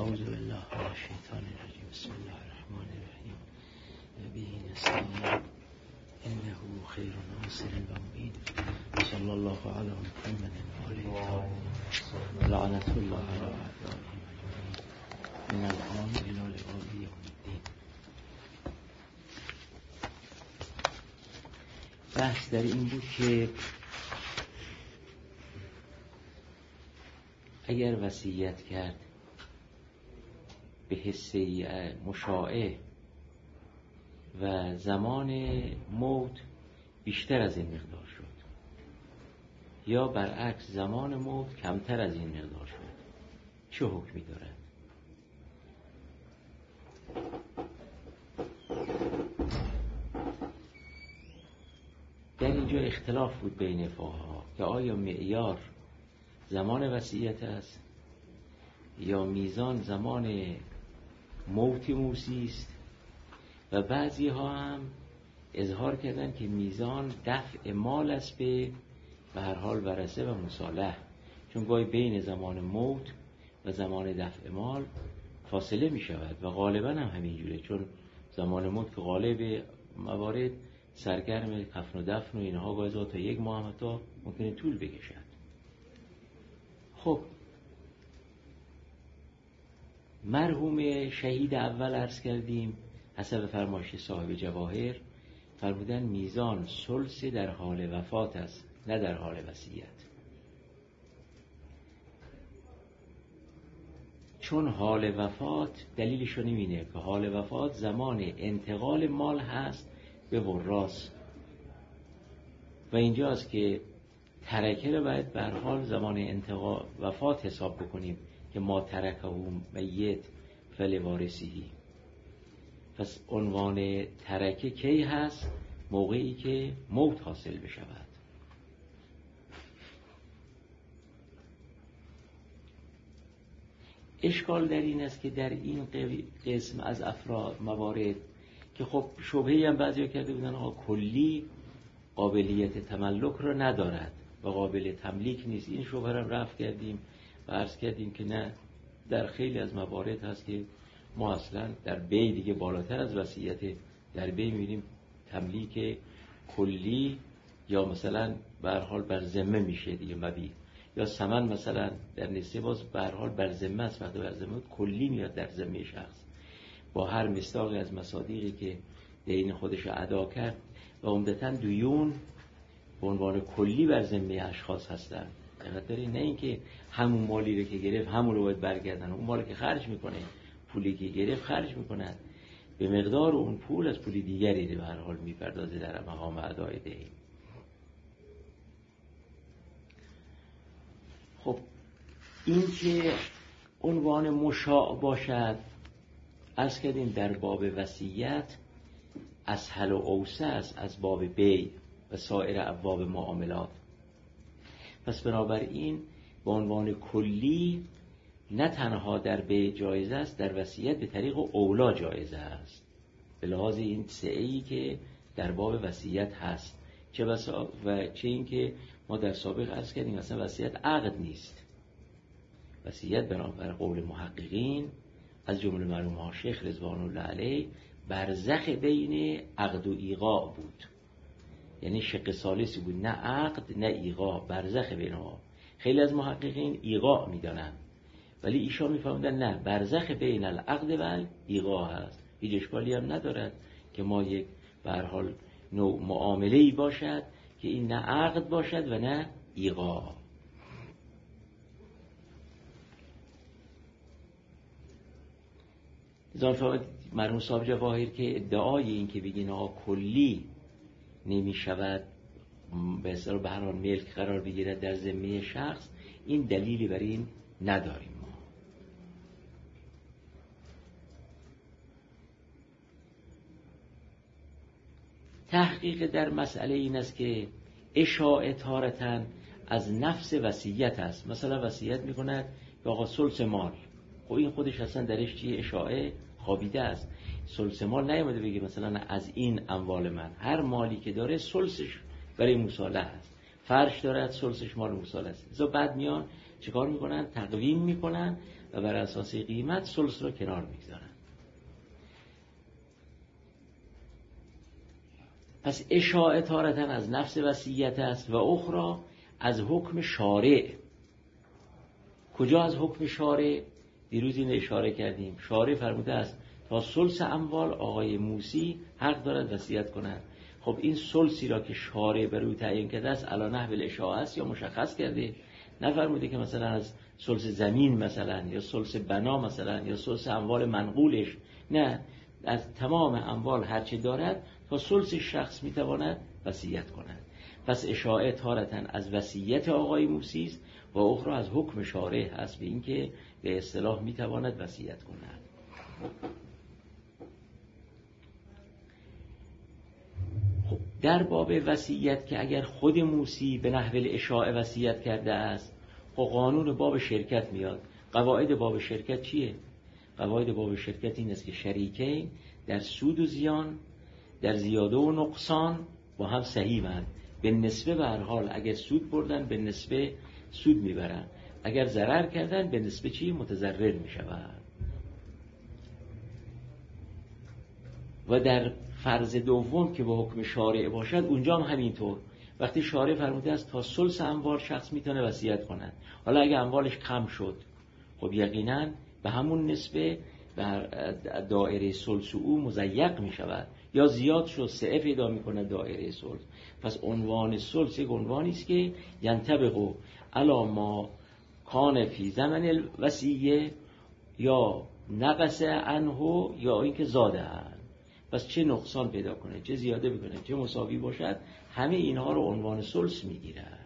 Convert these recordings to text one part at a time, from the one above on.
اعوذ بالله من الشیطان الرجیم. بسم الله الرحمن الرحیم. به نستعین انه خیر ناصر و معین. صلی الله علی محمد و آله لعنت الله علی اعدائهم اجمعین من الان الی لقاء یوم الدین. بحث در این بود که اگر وصیت کرد به حصه مشاعه و زمان موت بیشتر از این مقدار شد یا برعکس زمان موت کمتر از این مقدار شد، چه حکمی دارد؟ در اینجا اختلاف بود بین فقها که آیا معیار زمان وصیت است یا میزان زمان موت موصی است، و بعضی ها هم اظهار کردن که میزان دفع مال است به هر حال ورثه و مصالح، چون گاهی بین زمان موت و زمان دفع مال فاصله می شود و غالبا هم همینجوره، چون زمان موت که غالب موارد سرگرم کفن و دفن و اینها گاهی تا یک ماه هم حتی ممکنه طول بکشد. خب مرحوم شهید اول عرض کردیم حسب فرمایش صاحب جواهر فرمودن میزان ثلث در حال وفات است، نه در حال وصیت، چون حال وفات دلیلشون اینه که حال وفات زمان انتقال مال هست به وراث و اینجاست که ترکه رو باید به هر حال زمان انتقال وفات حساب بکنیم که ما ترکه میت فلوارثی. پس عنوان ترکه کی هست؟ موقعی که موت حاصل بشود. اشکال در این است که در این قسم از افراد موارد که خب شبهه‌ای هم بعضیا کرده بودن کلی قابلیت تملک رو ندارد و قابل تملیک نیست، این شبهه رو رفع کردیم و عرض کردیم که نه، در خیلی از موارد هست که ما اصلا در بی دیگه بالاتر از وصیت در بی می‌بینیم تملیک کلی یا مثلا به هر حال بر ذمه میشه دیگه مبیع، یا ثمن مثلا در نسبه باز به هر حال بر ذمه است، وقتی بر ذمه کلی میاد در ذمه شخص با هر مصداقی از مصادیقی که دین خودش ادا کرد و عمدتاً دیون به عنوان کلی بر ذمه اشخاص هستن. دقیقاً نه اینکه همون مالی رو که گرفت همون رو باید برگردن، اون مالی که خرج میکنه پولی که گرفت خرج میکنه به مقدار اون پول از پولی دیگری رو به هر حال میپردازه در مقام ادای دین. خب این که عنوان مشاع باشد عرض کردیم در باب وصیت اسهل و اوسع است از باب بیع و سایر ابواب معاملات. پس بنابراین به عنوان کلی نه تنها در بیع جایز است، در وصیت به طریق اولا جایز است، به لحاظ این سعی که در باب وصیت هست، و چه این که ما در سابق عرض کردیم مثلا وصیت عقد نیست. وصیت بنابر قول محققین از جمله مرحوم ها شیخ رضوان الله علیه برزخ بین عقد و ایقاع بود، یعنی شق ثالثی بود، نه عقد نه ایقاع، برزخ بین ها. خیلی از محققین ایقاع میدانن ولی ایشان میفهمدن نه، برزخ بین العقد و ایقاع هست. هیچ اشکالی هم ندارد که ما یک به هر حال نوع معامله‌ای باشد که این نه عقد باشد و نه ایقاع. ظرف مرحوم صاحب جواهر که ادعای این که بگین کلی نمی شود به اصطلاح به هر حال ملک قرار بگیرد در ذمه شخص، این دلیلی بر این نداریم ما. تحقیق در مسئله این است که اشاعه تارتاً از نفس وصیت است. مثلا وصیت میکند که آقا ثلث مال، خب این خودش اصلا درش چیه؟ اشاعه خوابیده است. ثلث مال نیامده بگه مثلا از این اموال من، هر مالی که داره ثلثش برای مصالحه است، فرش دارد ثلثش مال مصالحه است. بعد میان چیکار میکنن؟ تقویم میکنن و بر اساس قیمت ثلث رو کنار میگذارن. پس اشاعه تارةً از نفس وصیت است و اخرى از حکم شارع. کجا از حکم شارع؟ دیروز این اشاره کردیم. شارع فرموده است تا ثلث اموال آقای موسی حق دارد وصیت کند. خب این ثلثی را که شارع بر او تعیین کرده است علی نحو الاشاعه است یا مشخص کرده؟ نفرموده که مثلا از ثلث زمین مثلا یا ثلث بنا مثلا یا ثلث اموال منقولش، نه، از تمام اموال هرچی دارد تا ثلث شخص میتواند وصیت کند. پس اشاعه تارةً از وصیت آقای موسی است و اخرى از حکم شارع هست به اینکه به اصطلاح میتواند وصیت کند. خب در باب وصیت که اگر خود موسی به نحو الاشاعه وصیت کرده است، خب قانون باب شرکت میاد. قواعد باب شرکت چیه؟ قواعد باب شرکت این است که شریکین در سود و زیان، در زیاده و نقصان با هم سهیمند. به نسبه به هر حال اگر سود بردن به نسبه سود میبرن، اگر ضرر کردن به نسبه چی؟ متضرر میشوند. و در فرض دوم که به حکم شارع باشد اونجا هم همینطور. وقتی شارع فرموده است تا ثلث اموال شخص میتونه وصیت کند، حالا اگه اموالش کم شد خب یقینا به همون نسبه در دایره ثلث او مضیق میشود، یا زیاد شد سعه پیدا میکنه دایره ثلث. پس عنوان ثلث یک عنوانی است که ینطبق علی ما کان فی زمن الوصیه یا نقص عنه یا اینکه زاده هست. پس چه نقصان پیدا کنه، چه زیاده بکنه، چه مساوی باشد، همه اینها رو عنوان ثلث میگیرد.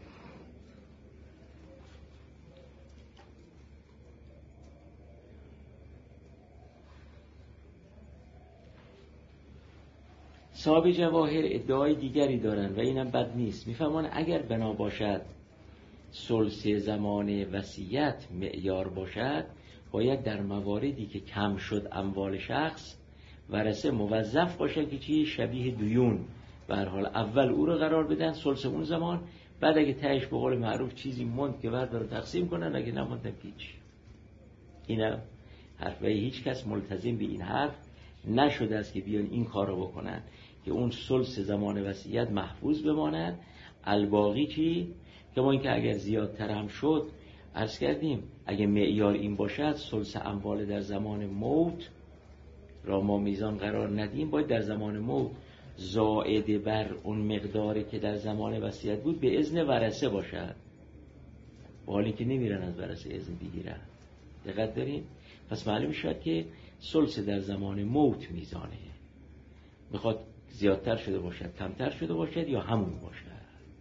صاحب جواهر ادعای دیگری دارن و اینم بد نیست. میفهمن اگر بنا باشد ثلث زمان وصیت معیار باشد، باید در مواردی که کم شد اموال شخص ورثه موظف باشن که چی؟ شبیه دیون به هر حال اول او رو قرار بدن ثلث اون زمان، بعد اگه تهش به قول معروف چیزی موند که بعد رو تقسیم کنن، اگه نموندن هیچ. اینا حرف و هیچ کس ملتزم به این حرف نشده است که بیان این کار رو بکنن که اون ثلث زمان وصیت محفوظ بماند. الباقی چی؟ که ما اینکه اگر زیادتر هم شد عرض کردیم اگه معیار این باشد ثلث اموال در زمان موت را ما میزان قرار ندیم، باید در زمان موت زائد بر اون مقداری که در زمان وصیت بود به اذن ورثه باشد، با حالی که نمیرن از ورثه اذن بگیرن. دقت دارین؟ پس معلوم شد که ثلث در زمان موت میزانه، میخواد زیادتر شده باشد، کمتر شده باشد یا همون باشد.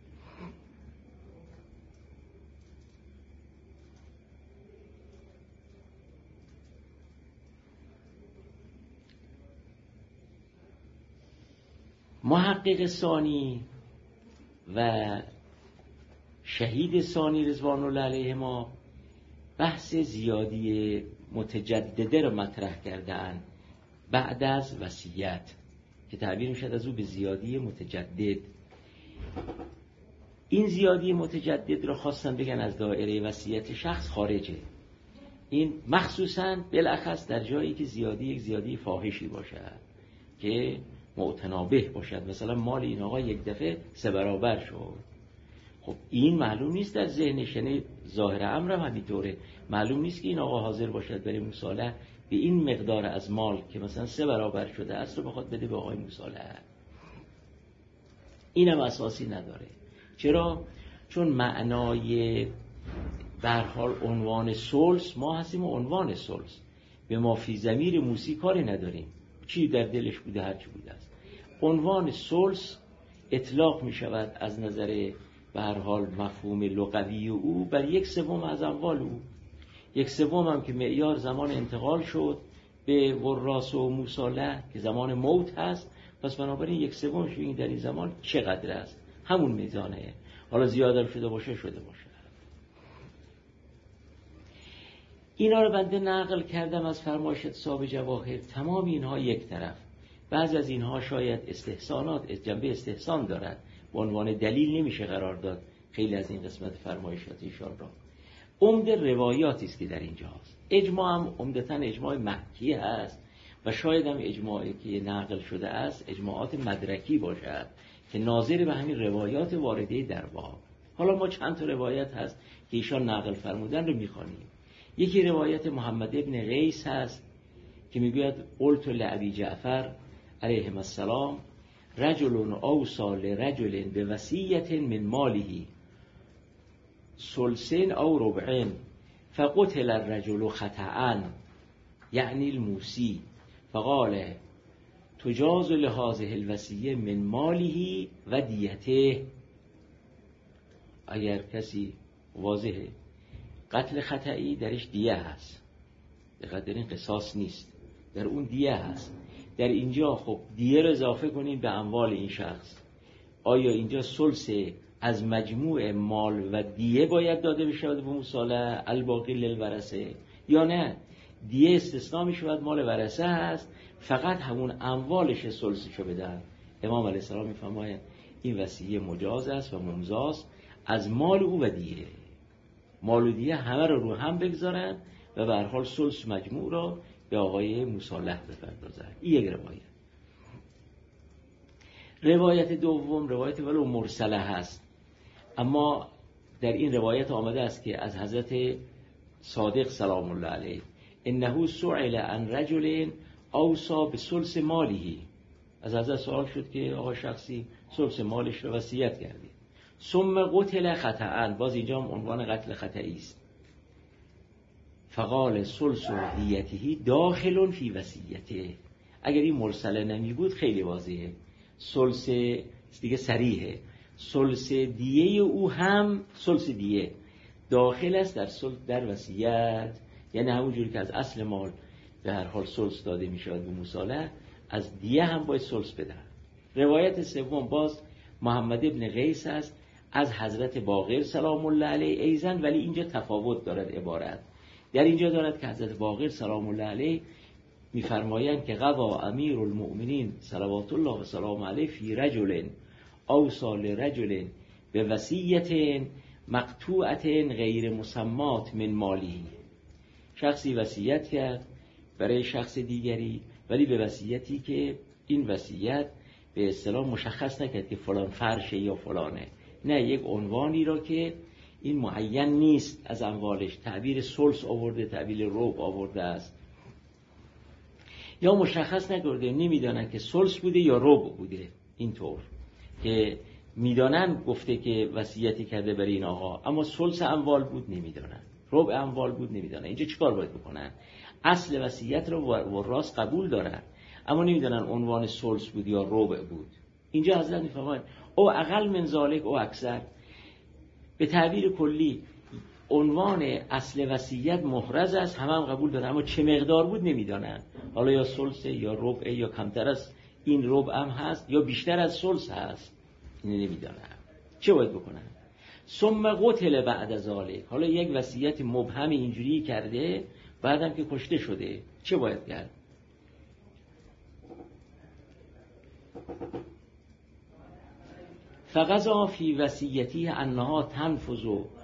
محقق ثانی و شهید ثانی رضوان الله علیهما بحث زیادی متجدده رو مطرح کردن بعد از وصیت که تعبیر میشد از او به زیادی متجدد. این زیادی متجدد رو خواستن بگن از دایره وصیت شخص خارجه. این مخصوصاً بالاخص در جایی که زیادی یک زیادی فاحشی باشد که معتنابه باشد، مثلا مال این آقا یک دفعه 3 برابر شد. خب این معلوم نیست در ذهنش، یعنی ظاهر امر هم همینطوره، معلوم نیست که این آقا حاضر باشد برای مصالحه به این مقدار از مال که مثلا 3 برابر شده است رو بخواد بده به آقای مصالحه. اینم اساسی نداره. چرا؟ چون معنای به هر حال عنوان ثلث ما هستیم و عنوان ثلث به ما فی ضمیر موسی کاری نداریم، چی در دلش بوده هر چی بوده است. عنوان ثلث اطلاق می شود از نظر به هر حال مفهوم لغوی او بر 1/3 از اموال او. 1/3 هم که معیار زمان انتقال شد به وراث و مصالحه که زمان موت هست، پس بنابراین 1/3 این در این زمان چقدر است؟ همون میزانه. حالا زیاده شده باشه شده باشه. اینا رو بنده نقل کردم از فرمایشات صاحب جواهر. تمام اینها یک طرف، بعضی از اینها شاید استحسانات جنبه استحسان دارد، به عنوان دلیل نمیشه قرار داد خیلی از این قسمت فرمایشات ایشان را. عمده روایاتی است که در اینجاست. اجماع هم عمدتاً اجماع مکی هست و شاید هم اجماعی که نقل شده است اجماعات مدرکی باشد که ناظر به همین روایات وارده در باب. حالا ما چند تا روایت هست که ایشان نقل فرمودن رو میخوانیم. یکی روایت محمد ابن قیس هست که میگوید قلت لابی جعفر علیه السلام رجل اوصى لرجل بوصیة من ماله ثلثین او ربعین فقتل الرجل خطأ یعنی الموصی فقال تجاز لهذه الوصیة من ماله و دیته. اگر کسی واضحه قتل خطئی درش دیه هست، در این قصاص نیست، در اون دیه هست. در اینجا خب دیه رو اضافه کنیم به اموال این شخص، آیا اینجا ثلث از مجموع مال و دیه باید داده بشه به مصالحه الباقی للورثه یا نه؟ دیه استثناء می شود، مال ورثه هست، فقط همون اموالش ثلثشو بدن. امام علیه السلام میفرماید این وصیه مجاز است و ممضاست از مال او و دیه. مال و دیه همه رو هم بگذارن و به هر حال ثلث مجموع را به آقای مصالح بپردازن. این یک روایت. روایت دوم روایت ولو مرسله هست، اما در این روایت آمده است که از حضرت صادق سلام الله علیه انه سئل عن رجل اوصى بثلث ماله، از حضرت سوال شد که آقا شخصی ثلث مالش رو وصیت کردید، ثم قتل خطأ، باز اینجا هم عنوان قتل خطئی است، فقال ثلث دیته داخل فی وصیته. اگر این مرسله نمی بود خیلی واضحه، ثلث دیگه صریحه، ثلث دیه او هم ثلث دیه داخل است در ثلث در وصیت، یعنی همون جوری که از اصل مال به هر حال ثلث داده می شود به مصالحه، از دیه هم باید ثلث بدن. روایت سوم باز محمد ابن قیس است از حضرت باقر سلام الله علیه ایزن، ولی اینجا تفاوت دارد عبارت. در اینجا دارد که حضرت باقر سلام الله علیه می‌فرمایند که قضا امیر المؤمنین صلوات الله و سلام علیه فی رجل اوصى لرجل به وصیة مقطوعة غیر مسمات من مالی. شخصی وصیت کرد برای شخص دیگری ولی به وصیتی که این وصیت به اصطلاح مشخص نکرد که فلان فرشه یا فلانه، نه یک عنوانی را که این معین نیست از اموالش، تعبیر ثلث آورده، تعبیر ربع آورده است، یا مشخص نکرده، نمیدانن که ثلث بوده یا ربع بوده. اینطور که میدانن گفته که وصیتی کرده برای این آقا، اما ثلث اموال بود نمیدانن، ربع اموال بود نمیدانن. اینجا چیکار باید بکنن؟ اصل وصیت رو وراث قبول دارن اما نمیدانن عنوان ثلث بود یا ربع بود. اینجا حضرت میفرمایند او اقل من ذالک او اکثر. به تعبیر کلی عنوان اصل وصیت محرز است، همه هم قبول دارن، اما چه مقدار بود نمیدانن. حالا یا ثلث یا ربع یا کمتر از این ربع هم هست یا بیشتر از ثلث هست، این نمیدانن. چه باید بکنن؟ ثم قتل بعد ذالک. حالا یک وصیت مبهم اینجوری کرده بعدم که کشته شده، چه باید کرد؟ فقضا فی وصیتی انها تنفذ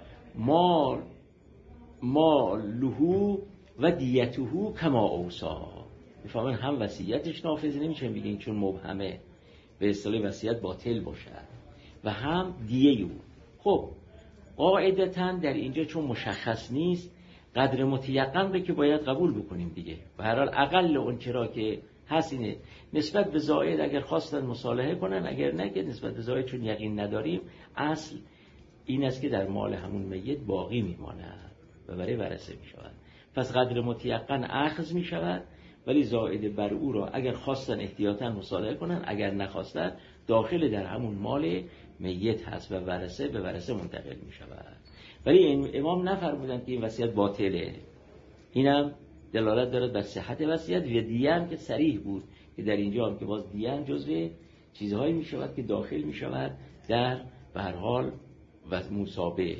مالهو و دیته کما اوصی. میفهمن هم وصیتش نافذ نمیشه، بگین چون مبهمه به اصطلاح وصیت باطل باشد، و هم دیه او. خب قاعدتاً در اینجا چون مشخص نیست، قدر متیقن رو که باید قبول بکنیم دیگه. و هر حال اقل اون چرا که هست اینه، نسبت به زائد اگر خواستن مصالحه کنن، اگر نه که نسبت به زائد چون یقین نداریم، اصل این است که در مال همون میت باقی میماند و برای ورثه میشود. پس قدر متیقن اخذ میشود، ولی زائد بر او را اگر خواستن احتیاطاً مصالحه کنن، اگر نخواستن داخل در همون مال میت هست و ورثه به ورثه منتقل میشود. ولی امام نفرمودن که این وصیت باطله. اینم دلالت دارد بر صحت وصیت. و دیه هم که صریح بود که در اینجا هم که باز دیه هم جزو چیزهایی می شود که داخل می شود در به هر حال و مصابه.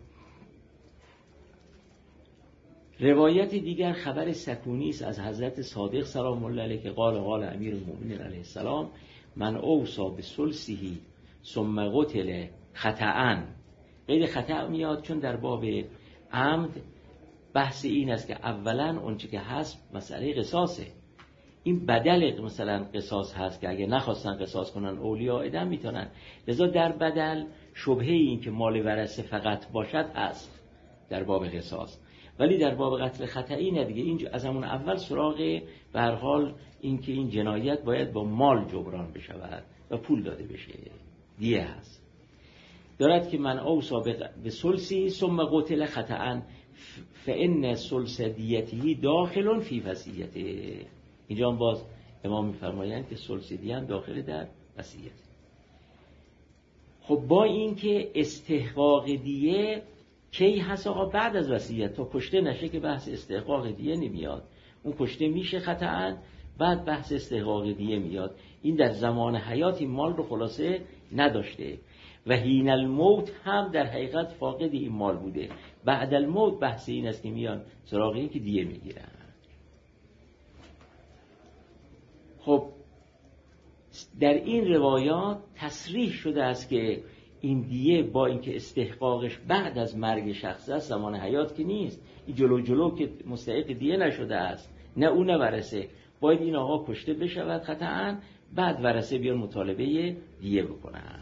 روایت دیگر خبر سکونی است از حضرت صادق سلام الله علیه که قال امیر المؤمنین علیه السلام من اوصى بثلثه ثم قتل خطأ. قید خطأ میاد چون در باب عمد بحث این است که اولا اونچه که هست مسئله قصاصه. این بدل مثلا قصاص هست که اگه نخواستن قصاص کنن اولیاء ادم میتونن، لذا در بدل شبهه این که مال ورثه فقط باشد هست در باب قصاص، ولی در باب قتل خطئی نه دیگه. اینجا از همون اول سراغ به هر حال این که این جنایت باید با مال جبران بشود و پول داده بشه، دیه هست. دارد که من اوصا به ثلثی ثم قتل خطأ فان ثلث دیته داخل فی وصیته. اینجا هم باز امام می‌فرمایند که ثلث دیه هم داخل در وصیت. خب با این که استحقاق دیه کی هست آقا؟ بعد از وصیت، تا کشته نشه که بحث استحقاق دیه نمیاد. اون کشته میشه خطأ، بعد بحث استحقاق دیه میاد. این در زمان حیات این مال رو خلاصه نداشته و حین الموت هم در حقیقت فاقد این مال بوده. بعد الموت بحث این است که میان سراغ این که دیه میگیرن. خب در این روایات تصریح شده است که این دیه با اینکه استحقاقش بعد از مرگ شخص است، زمان حیات که نیست، این جلو که مستحق دیه نشده است، نه اون نه ورثه، باید این آقا کشته بشود خطأ، بعد ورثه بیان مطالبه دیه بکنن.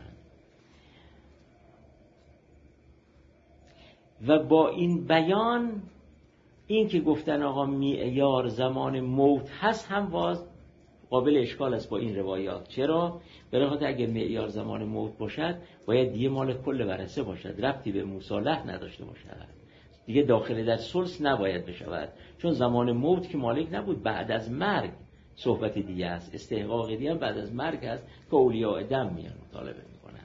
و با این بیان این که گفتن آقا معیار زمان موت هست هم باز قابل اشکال است با این روایات. چرا؟ برای خاطر اگه معیار زمان موت باشد باید دیگه مال کل ورثه باشد، ربطی به مصالح نداشته باشد، دیگه داخل در ثلث نباید بشود، چون زمان موت که مالک نبود، بعد از مرگ صحبت دیگه است. استحقاق دیگه هم بعد از مرگ است که اولیاء دم میان مطالبه میکنن.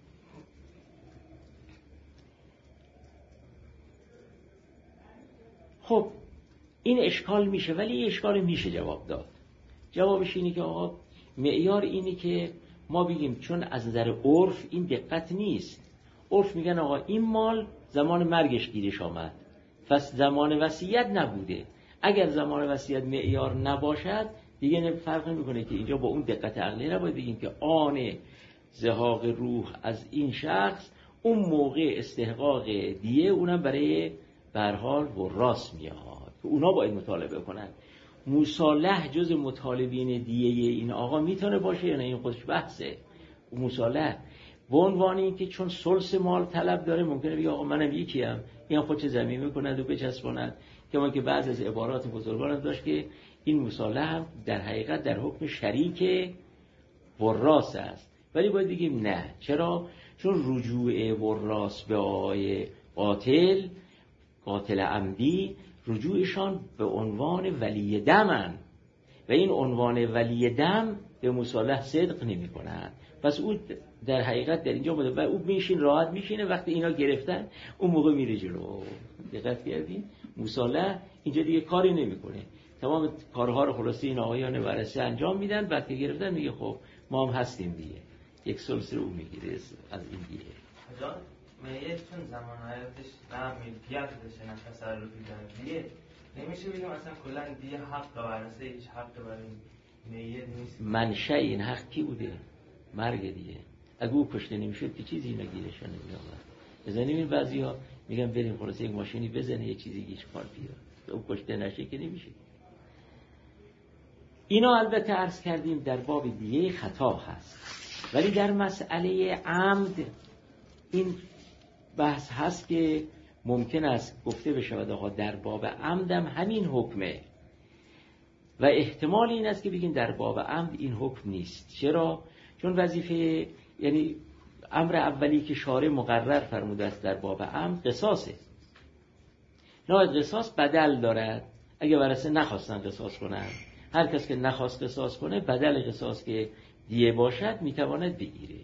خب این اشکال میشه، ولی اشکال میشه جواب داد. جوابش اینه که آقا معیار اینه که ما بگیم چون از نظر عرف این دقت نیست. عرف میگن آقا این مال زمان مرگش گیرش آمد، پس زمان وصیت نبوده. اگر زمان وصیت معیار نباشد دیگه فرق نمیکنه که اینجا با اون دقت عقلی نباید بگیم که آن زهاق روح از این شخص اون موقع استحقاق دیه اونم برای به هر حال وراث میاد که اونا باید مطالبه کنن. مصالح جز مطالبین دیه این آقا میتونه باشه یا نه؟ این خودش بحثه. مصالح به عنوان این که چون ثلث مال طلب داره ممکنه بگه آقا منم یکیم، این خودش زمین میکند و بچسباند، که ما که بعض از عبارات بزرگان هم داشت که این مصالح هم در حقیقت در حکم شریک وراث است. ولی باید بگیم نه. چرا؟ چون رجوع وراث به آقای قاتل عمدی رجوعشان به عنوان ولی دمن و این عنوان ولی دم به مصالح صدق نمی کنند. پس او در حقیقت در اینجا بوده و او راحت میشینه، وقتی اینا گرفتن اون موقع میره جلو. دقت کردین؟ مصالح اینجا دیگه کاری نمیکنه، تمام کارها رو خلاصه این آقایان ورثه انجام میدن، بعد که گرفتن میگه خب ما هم هستیم دیگه، یک ثلث رو میگیره از این دیگه. میت چون زمان حیاتش نه ملکیت داشته نه تصرفی داره دیگه نمیشه بگیم اصلا کلا دیگه حق ورثه هیچ حق برای میت نیست. منشأ این حق کی بوده؟ مرگ دیگه. اگه او کشته نمیشد که چیزی نگیرش نمیاد. بزنیم بعضیا میگن بریم خلاص یک ماشینی بزنه یه چیزی گیش کار بیاد، او کشته نشه که نمیشه. اینا البته عرض کردیم در باب دیگه خطا هست، ولی در مسئله عمد این بحث هست که ممکن است گفته بشود آقا در باب عمدم همین حکمه و احتمال این است که بگیم در باب عمد این حکم نیست. چرا؟ چون وظیفه یعنی امر اولی که شارع مقرر فرموده است در باب عمد قصاصه. نه قصاص بدل دارد. اگه ورثه نخواستن قصاص کنن، هر کس که نخواست قصاص کنه بدل قصاص که دیه باشد میتواند بگیره.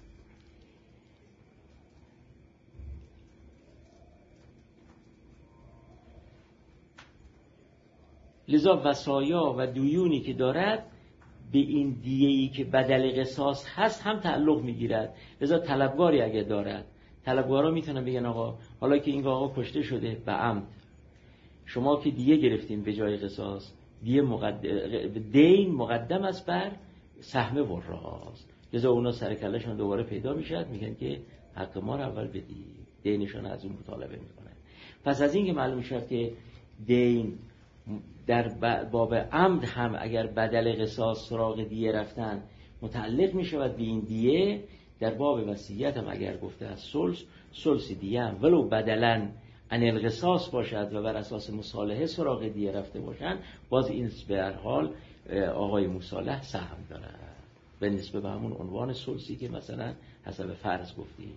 لذا وصایا و دیونی که دارد به این دیه‌ای که بدل قصاص هست هم تعلق میگیرد. لذا طلبگاری اگه دارد، طلبگارا میتونن بگن آقا حالا که این آقا کشته شده به عمد، شما که دیه گرفتین به جای قصاص، دین مقدم است بر سهم وراث. لذا اونا سر کلهشون دوباره پیدا میشد، میگن که حق ما رو اول بدید، دینشون از اون مطالبه میکنن. پس از این که معلوم شد که دین در باب عمد هم اگر بدل قصاص سراغ دیه رفتن متعلق می شود به این دیه، در باب وصیت هم اگر گفته از ثلث دیه هم ولو بدلن عن القصاص باشد و بر اساس مصالحه سراغ دیه رفته باشن، باز این به هر حال آقای مصالح سهم داره به نسبت به همون عنوان ثلثی که مثلا حسب فرض گفتیم.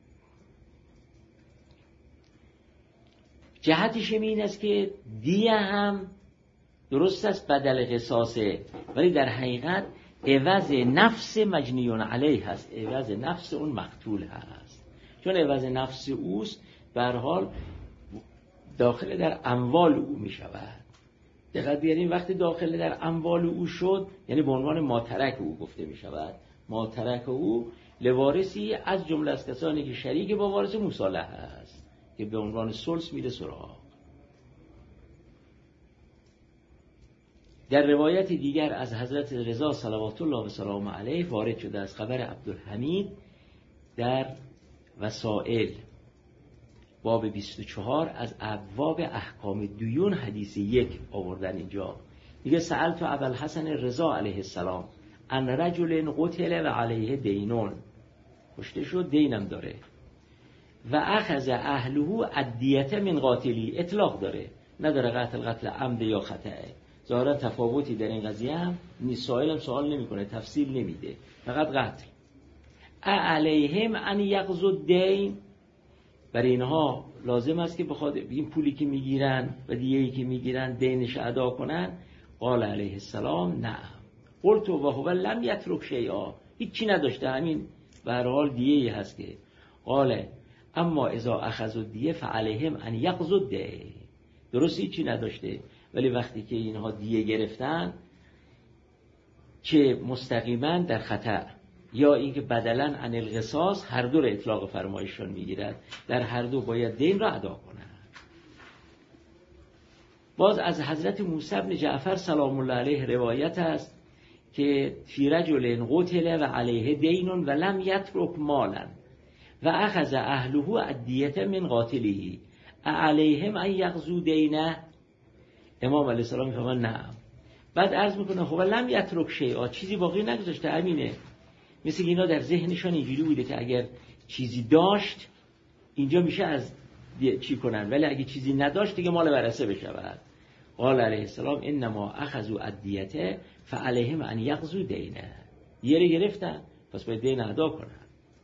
جهتش این است که دیه هم درست است بدل قصاصه، ولی در حقیقت عوض نفس مجنیون علیه هست، عوض نفس اون مقتول هست، چون عوض نفس اوست به هر حال داخل در اموال او می شود. دقت بیارین وقتی داخل در اموال او شد یعنی به عنوان ماترک او گفته می شود. ماترک او لوارثی از جمله از کسانی که شریک با وارث مصالحه است که به عنوان ثلث میره سراغ. در روایت دیگر از حضرت رضا صلوات الله و سلام علیه وارد شده از خبر عبدالحمید در وسائل باب 24 از ابواب احکام دیون حدیث 1 آوردن. اینجا میگه سألت ابوالحسن رضا علیه السلام ان رجل قتل و علیه دینون، کشته شد دینم داره، و اخذ اهله الدیه من قاتلی، اطلاق داره نداره قتل عمد یا خطأه. ظاهرا تفاوتی در این قضیه هم نیست، سائل هم سوال نمیکنه، تفصیل نمیده، فقط قتل. علیهم ان یقضوا الدین، برای اینها لازم است که بخواد این پولی که میگیرن و دیه‌ای که میگیرن دینش ادا کنن. قال علیه السلام نعم. قلت و هو لم یترک شیئا، هیچی نداشته، همین به هر حال دیه‌ای هست که. قال اما اذا اخذوا الدیه فعلیهم ان یقضوا الدین، درست هیچی نداشته ولی وقتی که اینها دیه گرفتن که مستقیما در خطر یا اینکه بدلاً عن القصاص، هر دو را اطلاق فرمایششون میگیرد، در هر دو باید دین را ادا کنند. باز از حضرت موسی بن جعفر سلام الله علیه روایت است که فی رجل قتل و علیه دین و لم یترک مالا و اخذ اهله الدیه من قاتله علیهم ان یقضوا دینه. امام علیه السلام میفرماید نعم. بعد عرض میکنه خب لم یترک شیئا، چیزی باقی نگذاشته، همینه. مثل اینا در ذهنشان اینجوری بوده که اگر چیزی داشت اینجا میشه از چی کنن، ولی اگه چیزی نداشت دیگه مال ورثه بشود. قال علیه السلام انما اخذوا الدیه فعلیهم ان یقضوا دینه، دیگه رو گرفتن پس باید دین ادا کنن.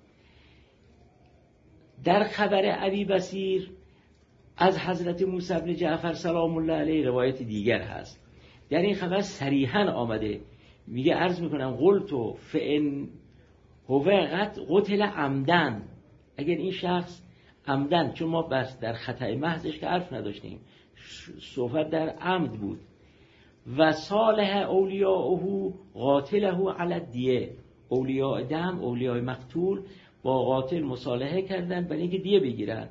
در خبر ابی بصیر از حضرت موسی بن جعفر سلام الله علیه روایت دیگر هست. در این خبر صریحا آمده، میگه عرض میکنم قلت فان هو قتل عمدن، اگر این شخص عمدن، چون ما بس در خطأ محضش که حرف نداشتیم، صحبت در عمد بود، و صالح اولیاءه قاتله علی الدیه، اولیاء دم اولیاء مقتول با قاتل مصالحه کردن برای اینکه دیه بگیرن.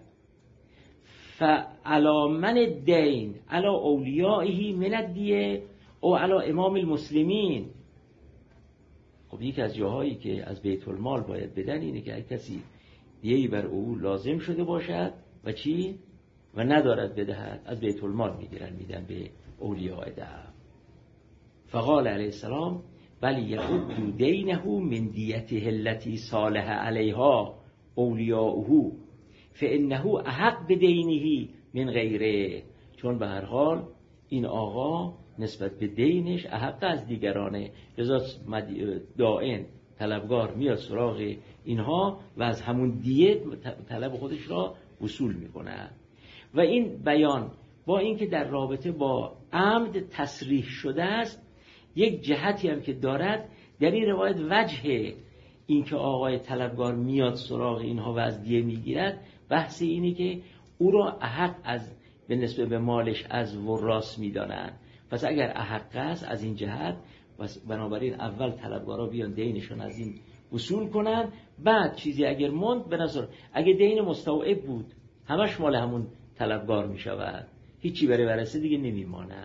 فعلی من الدین علی اولیائه من الدیه او علی امام المسلمین. خب یکی از جاهایی که از بیت المال باید بدن اینه که اگه کسی دیهی بر او لازم شده باشد و چی و ندارد بدهد، از بیت المال میگیرن میدن به اولیاء دم. فقال علیه السلام بل یعد دینه من دیته التي صالح علیها اولیاؤه فانه احق بدینه من غیره، چون به هر حال این آقا نسبت به دینش احق از دیگرانه، لذا دائن طلبگار میاد سراغ اینها و از همون دیه طلب خودش را وصول میکنه. و این بیان با اینکه در رابطه با عمد تصریح شده است، یک جهتی هم که دارد در این روایت وجه اینکه آقای طلبگار میاد سراغ اینها و از دیه میگیرد، بحث اینه که او را احق از به نسبت به مالش از وراث میدانند. پس اگر احق است از این جهت، بنابراین اول طلبگارا بیان دینشون از این وصول کنن، بعد چیزی اگر موند به نظر اگه دین مستوعب بود همش مال همون طلبگار می شود، هیچی برای ورثه دیگه نمیمانه.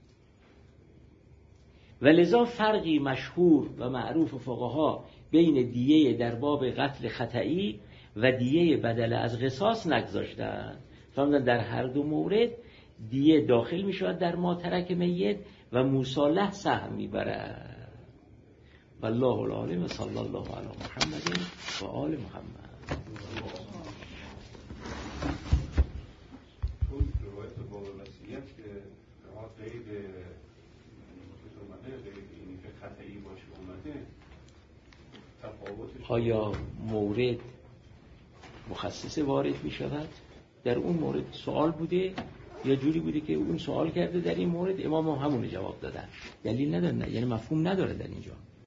ولذا فرقی مشهور و معروف فقها بین دیه در باب قتل خطئی و دیه بدل از قصاص نگذاشتند. فهمیدن در هر دو مورد دیه داخل می شود در ما ترک میت و مصالح سهم می برد. والله العالم و صلی الله علی محمد و آل محمد. اون روایت با وصیت که غیر اینی که خطایی باشه اومده تفاوتش آیا مورد مخصص وارد می شود؟ در اون مورد سوال بوده یا جوری بوده که اون سوال کرده در این مورد امام هم همون جواب دادن، دلیل نداره، یعنی مفهوم نداره در اینجا.